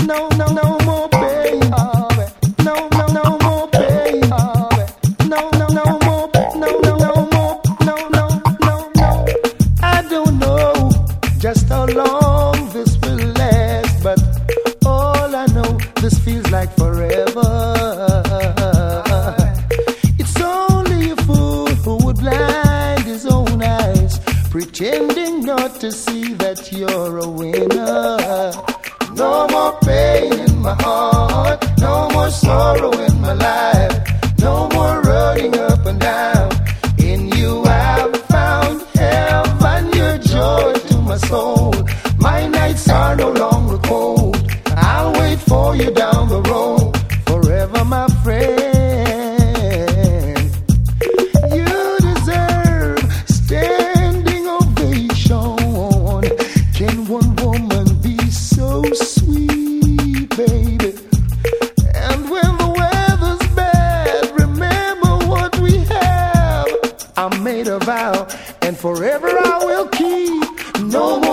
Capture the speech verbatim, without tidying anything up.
no, no, no more pain. No, no, no more pain. No, no, no more, no, no, no more, no, no, no, no. I don't know just how long this will last, but all I know, this feels like forever. It's only a fool who would blind his own eyes, pretending not to see that you're a winner. No more pain in my heart, no more sorrow in my life, no more running up and down. In you I've found heaven, your joy to my soul. My nights are no longer cold. I'll wait for you down the road, forever my friend. You deserve standing ovation. Can one woman be so sweet, baby? And when the weather's bad, remember what we have. I made a vow, and forever I will keep. No more